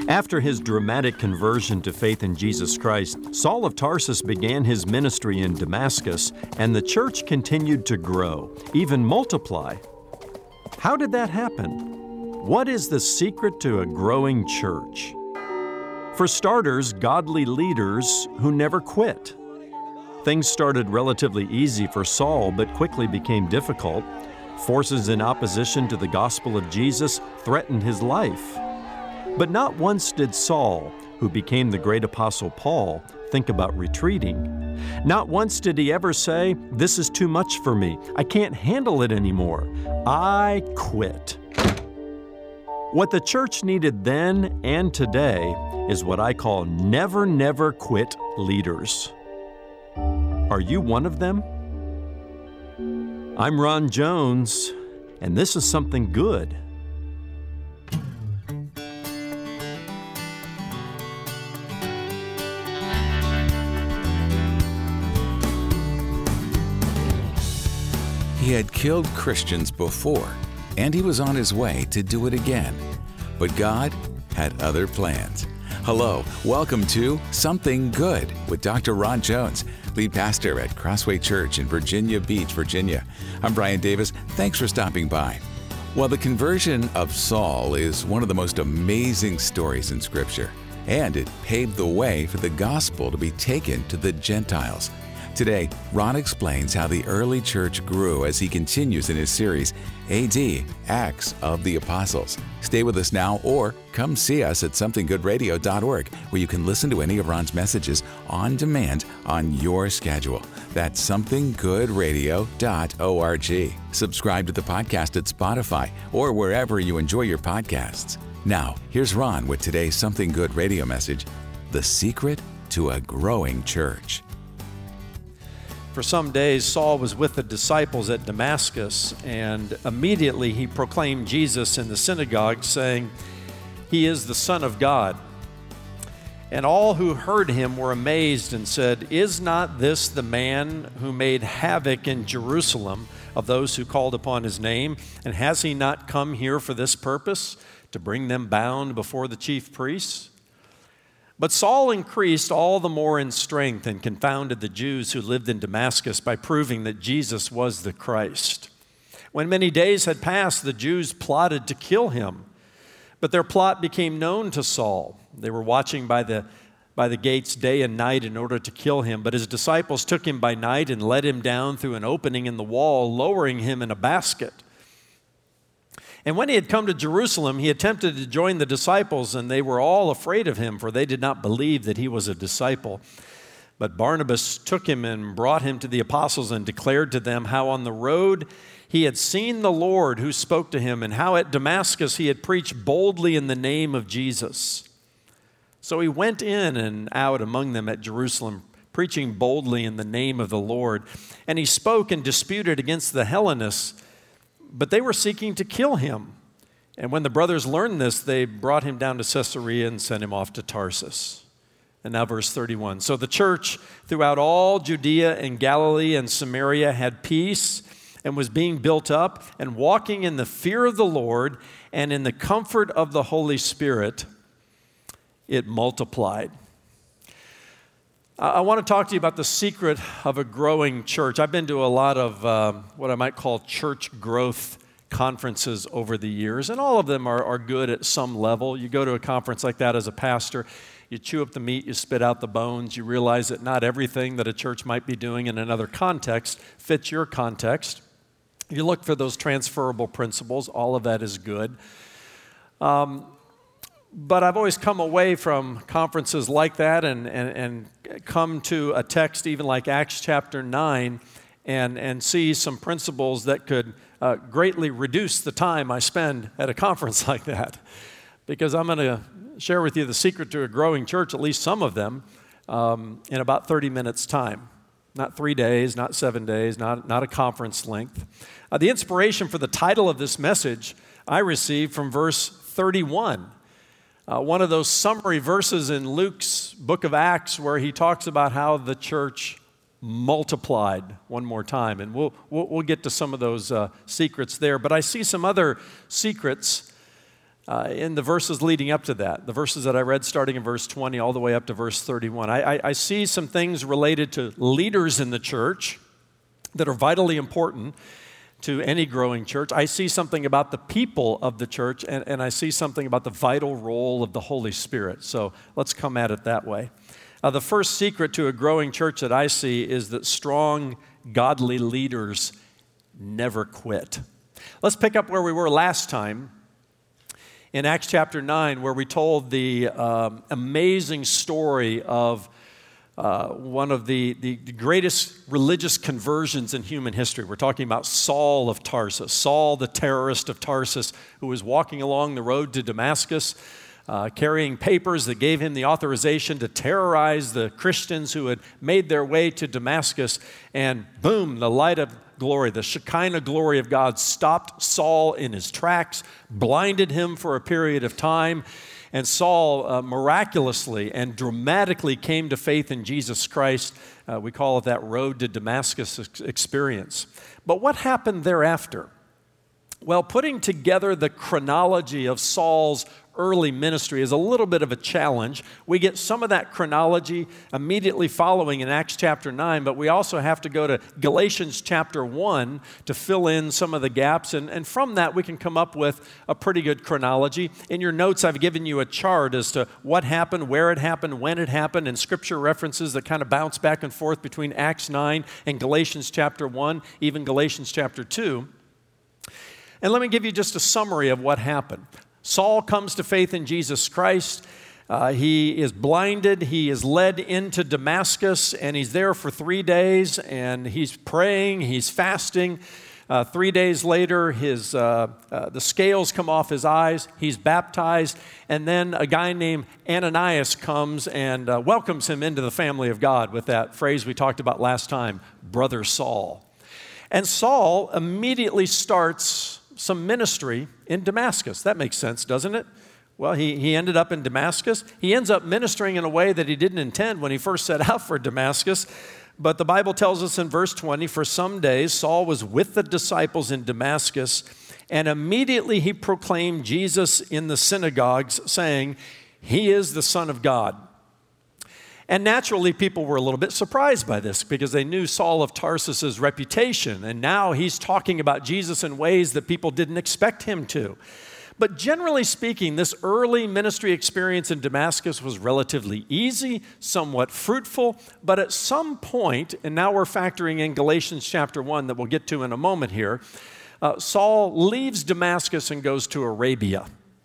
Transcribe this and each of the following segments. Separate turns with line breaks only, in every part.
After his dramatic conversion to faith in Jesus Christ, Saul of Tarsus began his ministry in Damascus, and the church continued to grow, even multiply. How did that happen? What is the secret to a growing church? For starters, godly leaders who never quit. Things started relatively easy for Saul, but quickly became difficult. Forces in opposition to the gospel of Jesus threatened his life. But not once did Saul, who became the great apostle Paul, think about retreating. Not once did he ever say, "This is too much for me. I can't handle it anymore. I quit." What the church needed then and today is what I call never, never quit leaders. Are you one of them? I'm Ron Jones, and this is Something Good.
He had killed Christians before, and he was on his way to do it again. But God had other plans. Hello, welcome to Something Good with Dr. Ron Jones, lead pastor at Crossway Church in Virginia Beach, Virginia. I'm Brian Davis. Thanks for stopping by. Well, the conversion of Saul is one of the most amazing stories in Scripture, and it paved the way for the gospel to be taken to the Gentiles. Today, Ron explains how the early church grew as he continues in his series, AD, Acts of the Apostles. Stay with us now or come see us at somethinggoodradio.org, where you can listen to any of Ron's messages on demand on your schedule. That's somethinggoodradio.org. Subscribe to the podcast at Spotify or wherever you enjoy your podcasts. Now, here's Ron with today's Something Good radio message, The Secret to a Growing Church.
For some days, Saul was with the disciples at Damascus, and immediately he proclaimed Jesus in the synagogue, saying, "He is the Son of God." And all who heard him were amazed and said, "Is not this the man who made havoc in Jerusalem of those who called upon his name? And has he not come here for this purpose, to bring them bound before the chief priests?" But Saul increased all the more in strength and confounded the Jews who lived in Damascus by proving that Jesus was the Christ. When many days had passed, the Jews plotted to kill him. But their plot became known to Saul. They were watching by the gates day and night in order to kill him. But his disciples took him by night and let him down through an opening in the wall, lowering him in a basket. And when he had come to Jerusalem, he attempted to join the disciples, and they were all afraid of him, for they did not believe that he was a disciple. But Barnabas took him and brought him to the apostles and declared to them how on the road he had seen the Lord who spoke to him, and how at Damascus he had preached boldly in the name of Jesus. So he went in and out among them at Jerusalem, preaching boldly in the name of the Lord. And he spoke and disputed against the Hellenists, but they were seeking to kill him. And when the brothers learned this, they brought him down to Caesarea and sent him off to Tarsus. And now verse 31. So the church throughout all Judea and Galilee and Samaria had peace and was being built up and walking in the fear of the Lord and in the comfort of the Holy Spirit, it multiplied. I want to talk to you about the secret of a growing church. I've been to a lot of what I might call church growth conferences over the years, and all of them are good at some level. You go to a conference like that as a pastor, you chew up the meat, you spit out the bones, you realize that not everything that a church might be doing in another context fits your context. You look for those transferable principles, all of that is good. But I've always come away from conferences like that and come to a text even like Acts chapter 9 and see some principles that could greatly reduce the time I spend at a conference like that. Because I'm going to share with you the secret to a growing church, at least some of them, in about 30 minutes time. Not 3 days, not 7 days, not a conference length. The inspiration for the title of this message I received from verse 31. One of those summary verses in Luke's book of Acts where he talks about how the church multiplied one more time. And we'll get to some of those secrets there. But I see some other secrets in the verses leading up to that, the verses that I read starting in verse 20 all the way up to verse 31. I see some things related to leaders in the church that are vitally important to any growing church. I see something about the people of the church, and I see something about the vital role of the Holy Spirit. So let's come at it that way. The first secret to a growing church that I see is that strong, godly leaders never quit. Let's pick up where we were last time in Acts chapter 9, where we told the amazing story of one of the greatest religious conversions in human history. We're talking about Saul of Tarsus, Saul the terrorist of Tarsus, who was walking along the road to Damascus, carrying papers that gave him the authorization to terrorize the Christians who had made their way to Damascus. And boom, the light of glory, the Shekinah glory of God stopped Saul in his tracks, blinded him for a period of time. And Saul miraculously and dramatically came to faith in Jesus Christ. We call it that road to Damascus experience. But what happened thereafter? Well, putting together the chronology of Saul's early ministry is a little bit of a challenge. We get some of that chronology immediately following in Acts chapter 9, but we also have to go to Galatians chapter 1 to fill in some of the gaps, and from that we can come up with a pretty good chronology. In your notes, I've given you a chart as to what happened, where it happened, when it happened, and scripture references that kind of bounce back and forth between Acts 9 and Galatians chapter 1, even Galatians chapter 2. And let me give you just a summary of what happened. Saul comes to faith in Jesus Christ. He is blinded. He is led into Damascus, and he's there for 3 days, and he's praying, he's fasting. 3 days later, the scales come off his eyes. He's baptized, and then a guy named Ananias comes and welcomes him into the family of God with that phrase we talked about last time, Brother Saul. And Saul immediately starts some ministry in Damascus. That makes sense, doesn't it? Well, he ended up in Damascus. He ends up ministering in a way that he didn't intend when he first set out for Damascus. But the Bible tells us in verse 20, for some days Saul was with the disciples in Damascus, and immediately he proclaimed Jesus in the synagogues, saying, "He is the Son of God." And naturally, people were a little bit surprised by this because they knew Saul of Tarsus' reputation, and now he's talking about Jesus in ways that people didn't expect him to. But generally speaking, this early ministry experience in Damascus was relatively easy, somewhat fruitful, but at some point, and now we're factoring in Galatians chapter 1 that we'll get to in a moment here, Saul leaves Damascus and goes to Arabia.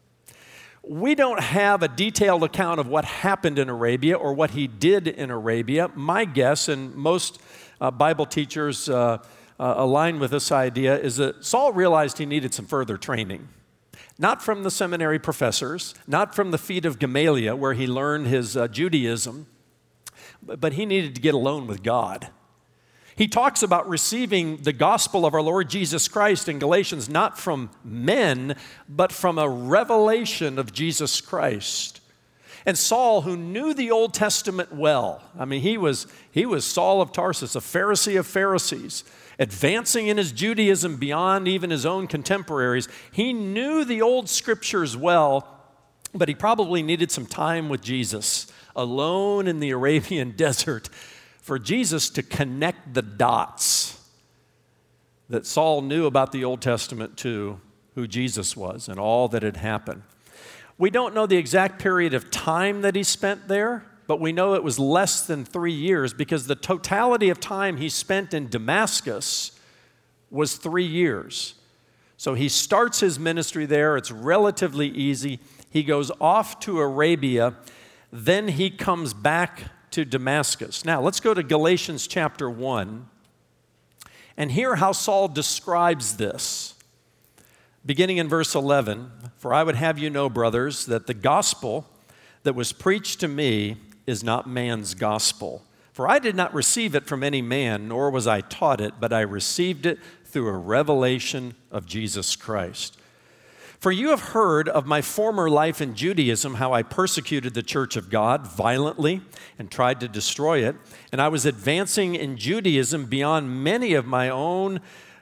We don't have a detailed account of what happened in Arabia or what he did in Arabia. My guess, and most Bible teachers align with this idea, is that Saul realized he needed some further training. Not from the seminary professors, not from the feet of Gamaliel, where he learned his Judaism, but he needed to get alone with God. He talks about receiving the gospel of our Lord Jesus Christ in Galatians not from men, but from a revelation of Jesus Christ. And Saul, who knew the Old Testament well, I mean, he was Saul of Tarsus, a Pharisee of Pharisees, advancing in his Judaism beyond even his own contemporaries. He knew the old scriptures well, but he probably needed some time with Jesus, alone in the Arabian desert, for Jesus to connect the dots that Saul knew about the Old Testament to who Jesus was and all that had happened. We don't know the exact period of time that he spent there, but we know it was less than 3 years because the totality of time he spent in Damascus was 3 years. So he starts his ministry there. It's relatively easy. He goes off to Arabia. Then he comes back to Damascus. Now, let's go to Galatians chapter 1 and hear how Saul describes this. Beginning in verse 11, "For I would have you know, brothers, that the gospel that was preached to me is not man's gospel. For I did not receive it from any man, nor was I taught it, but I received it through a revelation of Jesus Christ. For you have heard of my former life in Judaism, how I persecuted the church of God violently and tried to destroy it. And I was advancing in Judaism beyond many of my own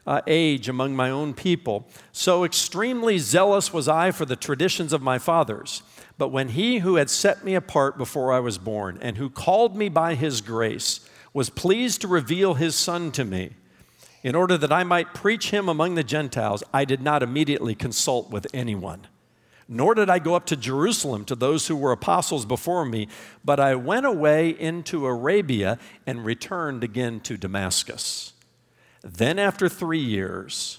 age among my own people. So extremely zealous was I for the traditions of my fathers. But when he who had set me apart before I was born, and who called me by his grace, was pleased to reveal his Son to me, in order that I might preach him among the Gentiles, I did not immediately consult with anyone. Nor did I go up to Jerusalem to those who were apostles before me, but I went away into Arabia and returned again to Damascus. Then after 3 years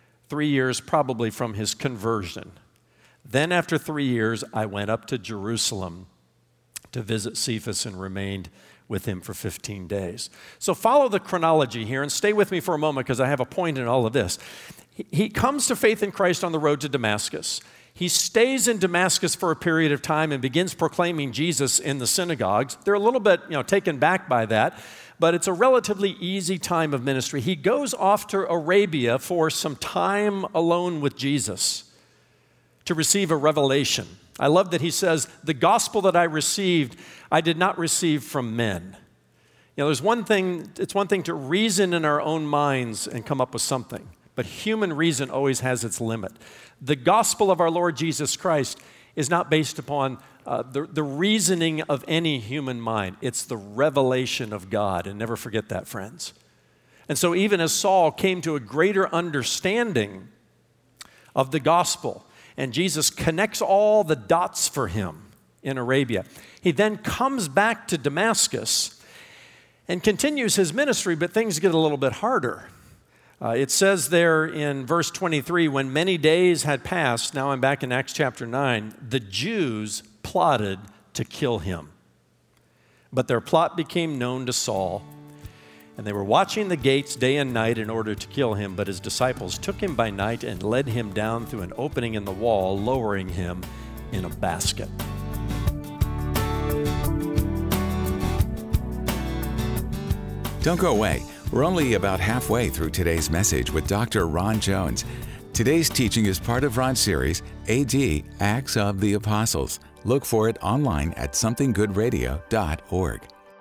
probably from his conversion, then after 3 years I went up to Jerusalem to visit Cephas and remained with him for 15 days. So follow the chronology here and stay with me for a moment because I have a point in all of this. He comes to faith in Christ on the road to Damascus. He stays in Damascus for a period of time and begins proclaiming Jesus in the synagogues. They're a little bit, taken back by that, but it's a relatively easy time of ministry. He goes off to Arabia for some time alone with Jesus to receive a revelation. I love that he says, the gospel that I received, I did not receive from men. It's one thing to reason in our own minds and come up with something, but human reason always has its limit. The gospel of our Lord Jesus Christ is not based upon the reasoning of any human mind. It's the revelation of God, and never forget that, friends. And so even as Saul came to a greater understanding of the gospel, and Jesus connects all the dots for him in Arabia, he then comes back to Damascus and continues his ministry, but things get a little bit harder. It says there in verse 23, when many days had passed, now I'm back in Acts chapter 9, the Jews plotted to kill him. But their plot became known to Saul, and they were watching the gates day and night in order to kill him, but his disciples took him by night and led him down through an opening in the wall, lowering him in a basket.
Don't go away. We're only about halfway through today's message with Dr. Ron Jones. Today's teaching is part of Ron's series, AD, Acts of the Apostles. Look for it online at somethinggoodradio.org.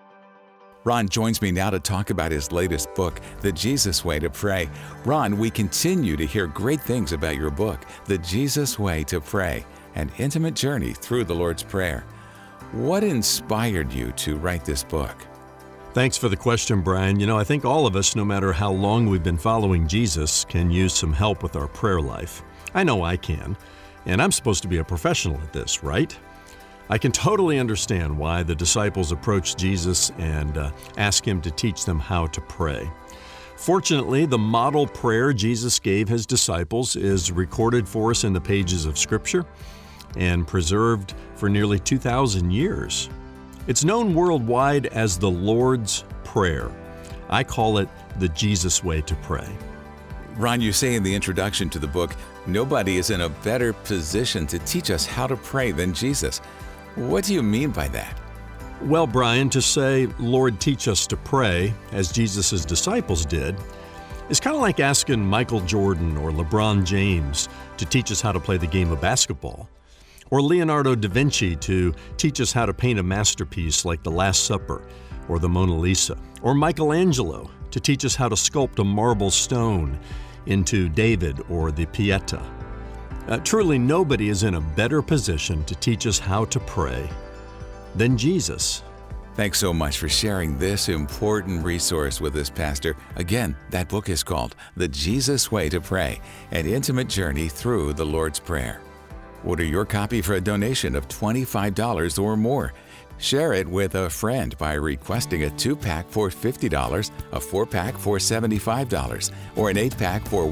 Ron joins me now to talk about his latest book, The Jesus Way to Pray. Ron, we continue to hear great things about your book, The Jesus Way to Pray, an intimate journey through the Lord's Prayer. What inspired you to write this book?
Thanks for the question, Brian. I think all of us, no matter how long we've been following Jesus, can use some help with our prayer life. I know I can, and I'm supposed to be a professional at this, right? I can totally understand why the disciples approached Jesus and asked him to teach them how to pray. Fortunately, the model prayer Jesus gave his disciples is recorded for us in the pages of Scripture and preserved for nearly 2,000 years. It's known worldwide as the Lord's Prayer. I call it the Jesus Way to Pray.
Ron, you say in the introduction to the book, nobody is in a better position to teach us how to pray than Jesus. What do you mean by that?
Well, Brian, to say, Lord, teach us to pray, as Jesus' disciples did, is kind of like asking Michael Jordan or LeBron James to teach us how to play the game of basketball, or Leonardo da Vinci to teach us how to paint a masterpiece like The Last Supper or the Mona Lisa, or Michelangelo to teach us how to sculpt a marble stone into David or the Pietà. Truly, nobody is in a better position to teach us how to pray than Jesus.
Thanks so much for sharing this important resource with us, Pastor. Again, that book is called The Jesus Way to Pray, an intimate journey through the Lord's Prayer. Order your copy for a donation of $25 or more. Share it with a friend by requesting a 2-pack for $50, a 4-pack for $75, or an 8-pack for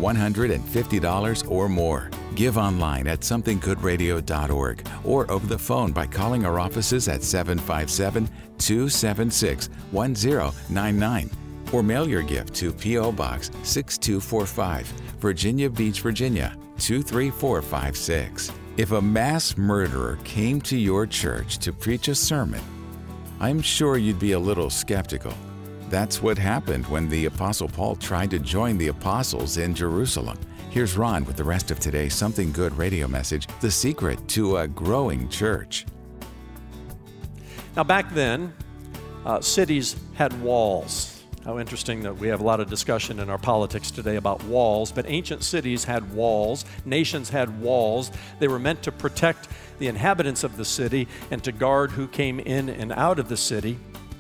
$150 or more. Give online at somethinggoodradio.org or over the phone by calling our offices at 757-276-1099 or mail your gift to P.O. Box 6245, Virginia Beach, Virginia 23456. If a mass murderer came to your church to preach a sermon, I'm sure you'd be a little skeptical. That's what happened when the Apostle Paul tried to join the apostles in Jerusalem. Here's Ron with the rest of today's Something Good radio message, The Secret to a Growing Church.
Now back then, cities had walls. How interesting that we have a lot of discussion in our politics today about walls, but ancient cities had walls, nations had walls. They were meant to protect the inhabitants of the city and to guard who came in and out of the city.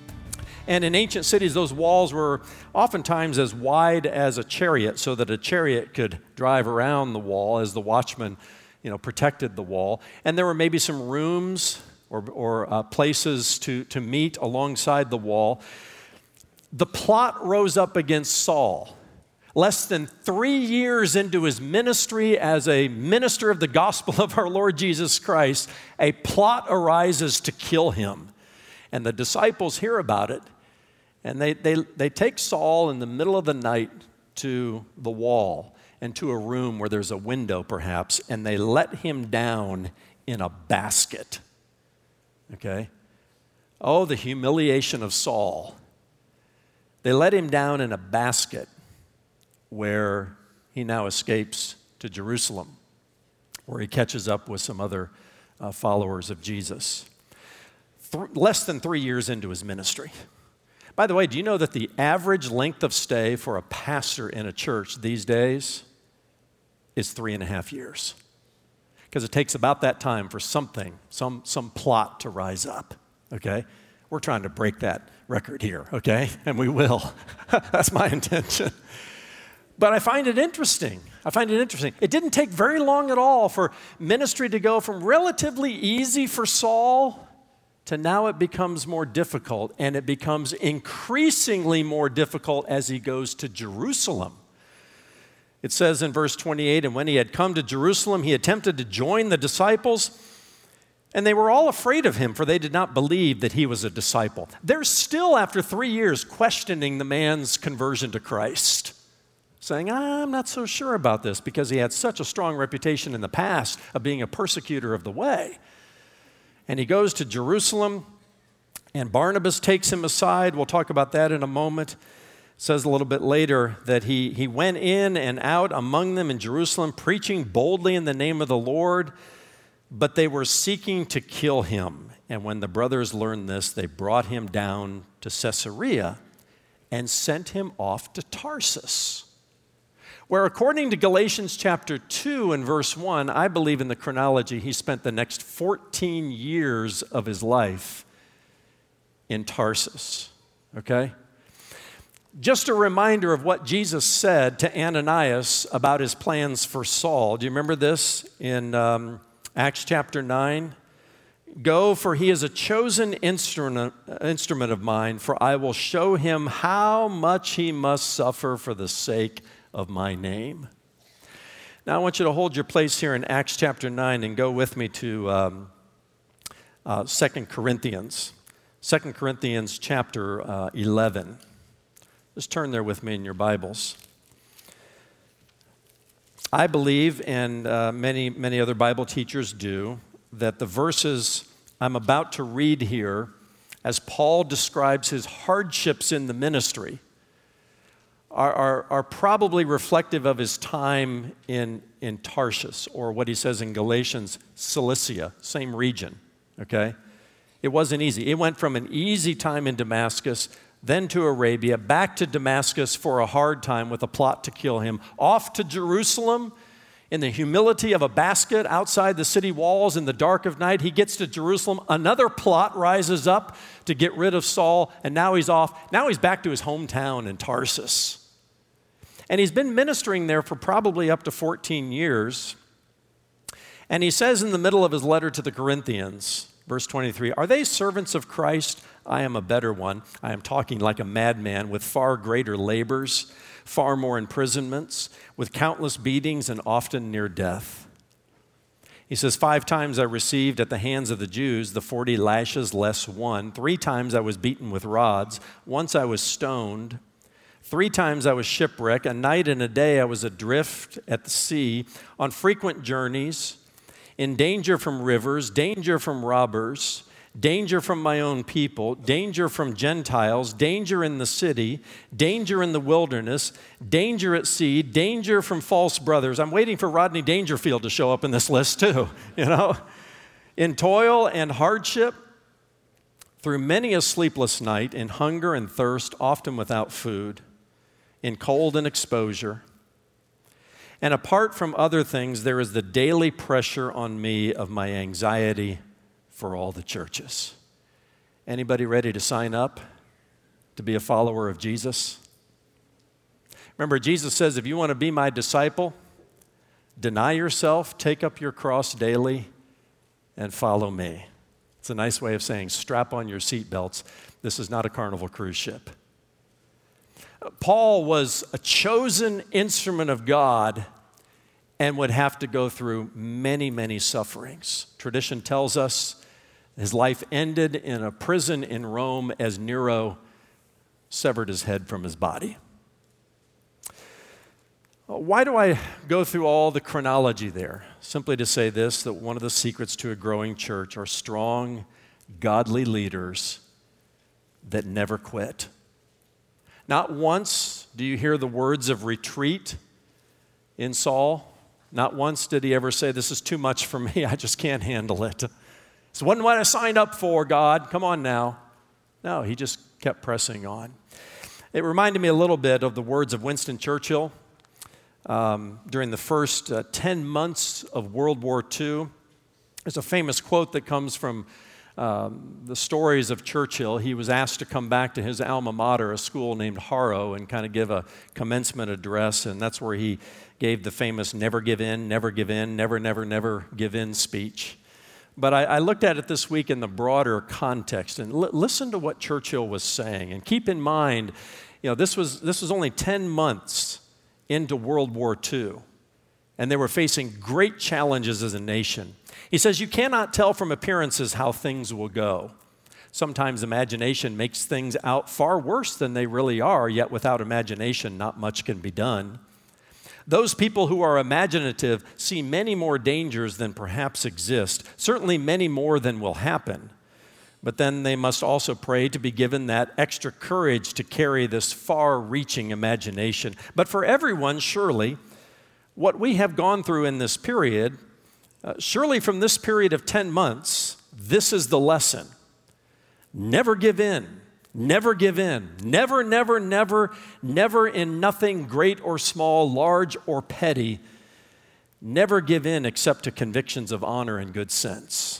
And in ancient cities, those walls were oftentimes as wide as a chariot, so that a chariot could drive around the wall as the watchman, protected the wall. And there were maybe some rooms or places to meet alongside the wall. The plot rose up against Saul. Less than 3 years into his ministry as a minister of the gospel of our Lord Jesus Christ, a plot arises to kill him. And the disciples hear about it, and they take Saul in the middle of the night to the wall and to a room where there's a window perhaps, and they let him down in a basket. Okay? Oh, the humiliation of Saul. They let him down in a basket where he now escapes to Jerusalem, where he catches up with some other followers of Jesus. Less than 3 years into his ministry. By the way, do you know that the average length of stay for a pastor in a church these days is 3.5 years? Because it takes about that time for something, some plot to rise up, okay? We're trying to break that record here, okay? And we will. That's my intention. But I find it interesting. It didn't take very long at all for ministry to go from relatively easy for Saul to now it becomes more difficult, and it becomes increasingly more difficult as he goes to Jerusalem. It says in verse 28, and when he had come to Jerusalem, he attempted to join the disciples, and they were all afraid of him, for they did not believe that he was a disciple. They're still, after 3 years, questioning the man's conversion to Christ, saying, I'm not so sure about this, because he had such a strong reputation in the past of being a persecutor of the way. And he goes to Jerusalem, and Barnabas takes him aside. We'll talk about that in a moment. It says a little bit later that he went in and out among them in Jerusalem, preaching boldly in the name of the Lord. But they were seeking to kill him. And when the brothers learned this, they brought him down to Caesarea and sent him off to Tarsus, where according to Galatians chapter 2 and verse 1, I believe in the chronology, he spent the next 14 years of his life in Tarsus, okay? Just a reminder of what Jesus said to Ananias about his plans for Saul. Do you remember this in Acts chapter 9? Go, for he is a chosen instrument of mine, for I will show him how much he must suffer for the sake of my name. Now I want you to hold your place here in Acts chapter 9 and go with me to 2 Corinthians. 2 Corinthians chapter 11. Just turn there with me in your Bibles. I believe, and many other Bible teachers do, that the verses I'm about to read here, as Paul describes his hardships in the ministry, are probably reflective of his time in Tarsus, or what he says in Galatians, Cilicia, same region, okay? It wasn't easy. It went from an easy time in Damascus, then to Arabia, back to Damascus for a hard time with a plot to kill him, off to Jerusalem in the humility of a basket outside the city walls in the dark of night. He gets to Jerusalem, another plot rises up to get rid of Saul, and now he's off. Now he's back to his hometown in Tarsus. And he's been ministering there for probably up to 14 years. And he says in the middle of his letter to the Corinthians, verse 23, are they servants of Christ? I am a better one. I am talking like a madman with far greater labors, far more imprisonments, with countless beatings and often near death. He says, 5 times I received at the hands of the Jews the 40 lashes less one. 3 times I was beaten with rods. Once I was stoned. 3 times I was shipwrecked. A night and a day I was adrift at the sea, on frequent journeys, in danger from rivers, danger from robbers, danger from my own people, danger from Gentiles, danger in the city, danger in the wilderness, danger at sea, danger from false brothers. I'm waiting for Rodney Dangerfield to show up in this list too, In toil and hardship, through many a sleepless night, in hunger and thirst, often without food, in cold and exposure. And apart from other things, there is the daily pressure on me of my anxiety for all the churches. Anybody ready to sign up to be a follower of Jesus? Remember, Jesus says, if you want to be my disciple, deny yourself, take up your cross daily, and follow me. It's a nice way of saying, strap on your seatbelts. This is not a Carnival cruise ship. Paul was a chosen instrument of God and would have to go through many, many sufferings. Tradition tells us his life ended in a prison in Rome as Nero severed his head from his body. Why do I go through all the chronology there? Simply to say this, that one of the secrets to a growing church are strong, godly leaders that never quit. Not once do you hear the words of retreat in Saul. Not once did he ever say, this is too much for me, I just can't handle it. This wasn't what I signed up for, God, come on now. No, he just kept pressing on. It reminded me a little bit of the words of Winston Churchill during the first 10 months of World War II. There's a famous quote that comes from the stories of Churchill. He was asked to come back to his alma mater, a school named Harrow, and kind of give a commencement address, and that's where he gave the famous never give in, never give in, never, never, never give in speech. But I looked at it this week in the broader context, and listen to what Churchill was saying. And keep in mind, this was only 10 months into World War II, and they were facing great challenges as a nation. He says, you cannot tell from appearances how things will go. Sometimes imagination makes things out far worse than they really are, yet without imagination, not much can be done. Those people who are imaginative see many more dangers than perhaps exist, certainly many more than will happen. But then they must also pray to be given that extra courage to carry this far-reaching imagination. But for everyone, surely, what we have gone through in this period, surely from this period of 10 months, this is the lesson. Never give in. Never give in. Never, never, never, never in nothing great or small, large or petty. Never give in except to convictions of honor and good sense.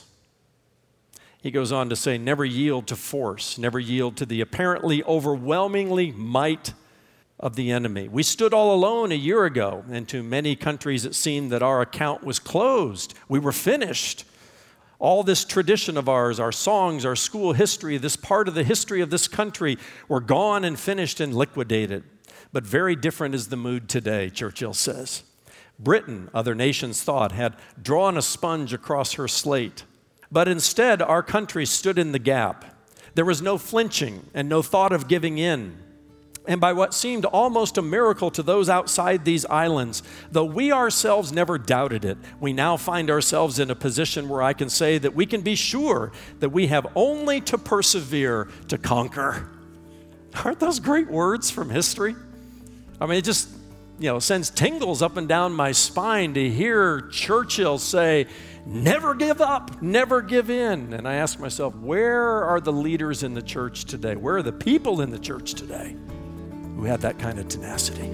He goes on to say, never yield to force, never yield to the apparently overwhelmingly might of the enemy. We stood all alone a year ago, and to many countries it seemed that our account was closed. We were finished. All this tradition of ours, our songs, our school history, this part of the history of this country were gone and finished and liquidated. But very different is the mood today, Churchill says. Britain, other nations thought, had drawn a sponge across her slate. But instead, our country stood in the gap. There was no flinching and no thought of giving in. And by what seemed almost a miracle to those outside these islands, though we ourselves never doubted it, we now find ourselves in a position where I can say that we can be sure that we have only to persevere to conquer. Aren't those great words from history? I mean, it just, sends tingles up and down my spine to hear Churchill say, never give up, never give in. And I ask myself, where are the leaders in the church today? Where are the people in the church today who have that kind of tenacity?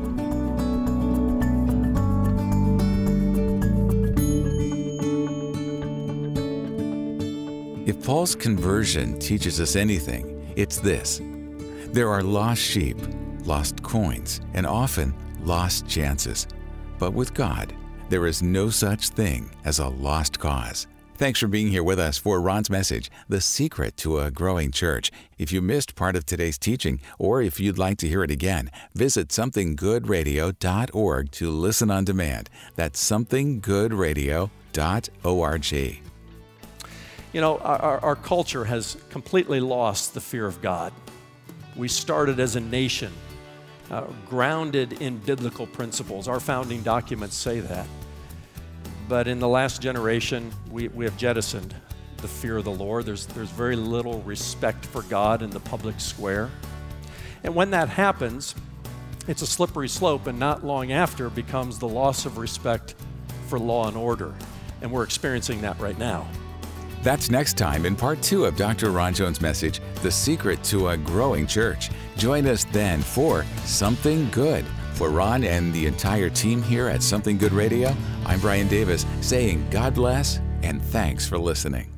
If Paul's conversion teaches us anything, it's this. There are lost sheep, lost coins, and often lost chances. But with God, there is no such thing as a lost cause. Thanks for being here with us for Ron's message, The Secret to a Growing Church. If you missed part of today's teaching, or if you'd like to hear it again, visit somethinggoodradio.org to listen on demand. That's somethinggoodradio.org.
Our culture has completely lost the fear of God. We started as a nation grounded in biblical principles. Our founding documents say that. But in the last generation, we have jettisoned the fear of the Lord. There's very little respect for God in the public square. And when that happens, it's a slippery slope, and not long after becomes the loss of respect for law and order. And we're experiencing that right now.
That's next time in part 2 of Dr. Ron Jones' message, The Secret to a Growing Church. Join us then for Something Good. For Ron and the entire team here at Something Good Radio, I'm Brian Davis saying God bless and thanks for listening.